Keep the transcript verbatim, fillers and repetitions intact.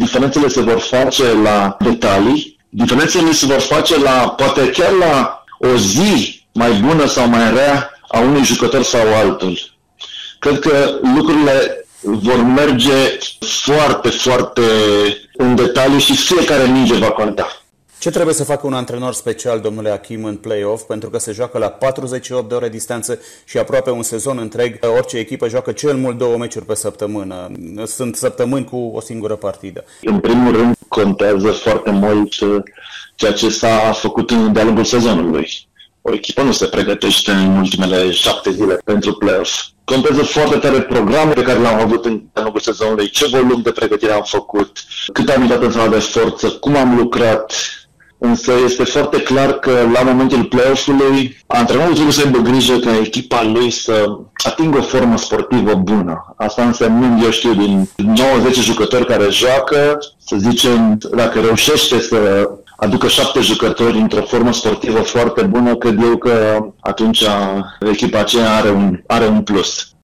diferențele se vor face la detalii, diferențele se vor face la, poate chiar la o zi mai bună sau mai rea a unui jucător sau altul. Cred că lucrurile vor merge foarte, foarte în detaliu și fiecare minge va conta. Ce trebuie să facă un antrenor special, domnule Achim, în play-off? Pentru că se joacă la patruzeci și opt de ore distanță și aproape un sezon întreg. Orice echipă joacă cel mult două meciuri pe săptămână. Sunt săptămâni cu o singură partidă. În primul rând, contează foarte mult ceea ce s-a făcut de-a lungul sezonului. O echipă nu se pregătește în ultimele șapte zile pentru play-off. Contează foarte tare programul pe care l-am avut în lungul sezonului, ce volum de pregătire am făcut, cât am intrat în sala de forță, cum am lucrat. Însă este foarte clar că la momentul play-off-ului antrenorul trebuie să aibă grijă ca echipa lui să atingă o formă sportivă bună. Asta înseamnă, eu știu, din nouă zece jucători care joacă, să zicem, dacă reușește să aducă șapte jucători într-o formă sportivă foarte bună, cred eu că atunci echipa aceea are un, are un plus.